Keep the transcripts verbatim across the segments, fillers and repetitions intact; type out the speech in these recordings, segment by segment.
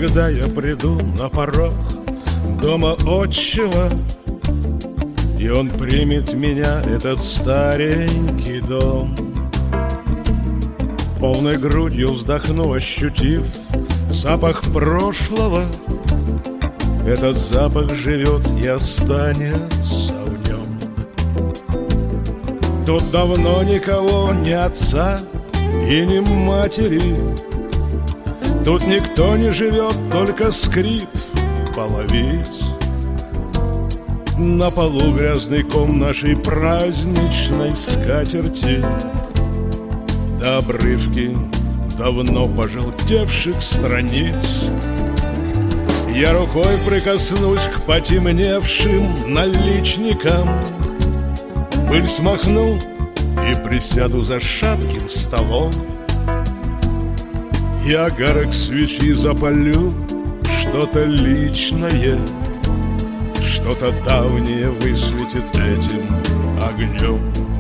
когда я приду на порог дома отчего, и он примет меня, этот старенький дом. Полной грудью вздохну, ощутив запах прошлого. Этот запах живет и останется в нем. Тут давно никого, ни отца и ни матери. Тут никто не живет, только скрип половиц. На полу грязный ком нашей праздничной скатерти, да обрывки давно пожелтевших страниц. Я рукой прикоснусь к потемневшим наличникам, пыль смахну и присяду за шатким столом. Я огарок свечи запалю, что-то личное, что-то давнее высветит этим огнем.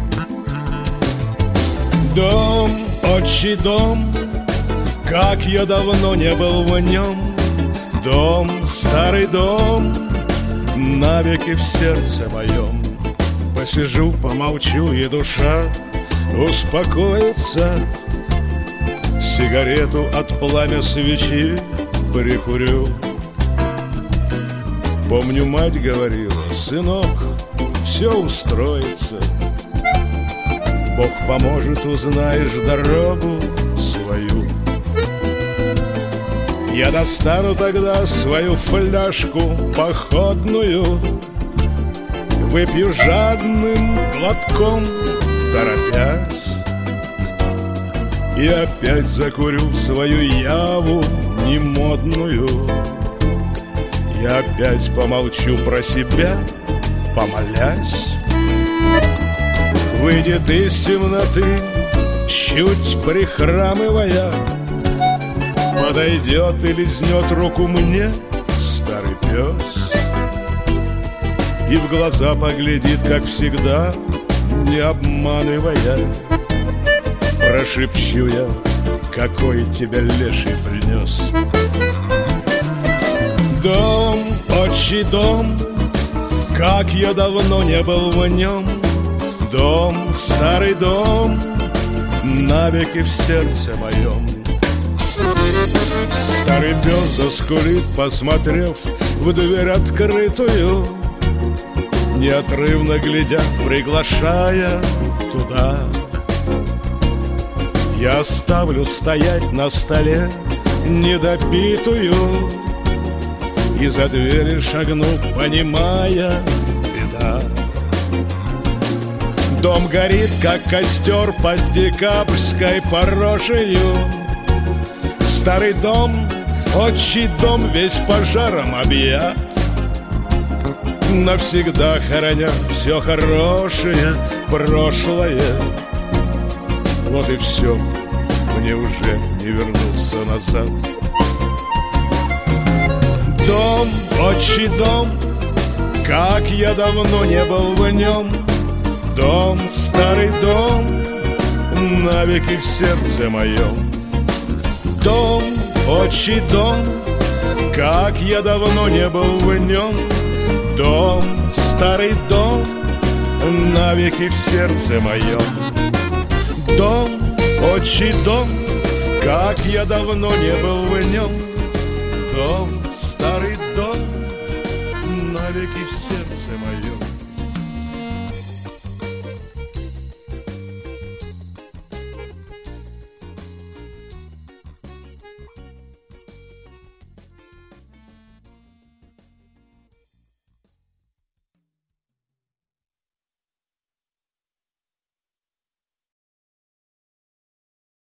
Дом, отчий дом, как я давно не был в нем. Дом, старый дом, навеки в сердце моем. Посижу, помолчу, и душа успокоится. Сигарету от пламя свечи прикурю. Помню, мать говорила: сынок, все устроится. Бог поможет, узнаешь дорогу свою. Я достану тогда свою фляжку походную, выпью жадным глотком, торопясь, и опять закурю свою яву немодную. Я опять помолчу про себя, помолясь. Выйдет из темноты, чуть прихрамывая, подойдет и лизнет руку мне старый пес, и в глаза поглядит, как всегда, не обманывая. Прошепчу я: какой тебя леший принес. Дом, отчий дом, как я давно не был в нем. Дом, старый дом, навеки в сердце моем. Старый пес заскулит, посмотрев в дверь открытую, неотрывно глядя, приглашая туда. Я оставлю стоять на столе недопитую и за двери шагну, понимая: беда. Дом горит, как костер под декабрьской порошею. Старый дом, отчий дом, весь пожаром объят, навсегда хороня все хорошее прошлое. Вот и все, мне уже не вернуться назад. Дом, отчий дом, как я давно не был в нем. Дом, старый дом, навеки в сердце моем. Дом, отчий дом, как я давно не был в нем. Дом, старый дом, навеки в сердце моем. Дом, отчий дом, как я давно не был в нем. Дом, старый дом, навеки в сердце моем.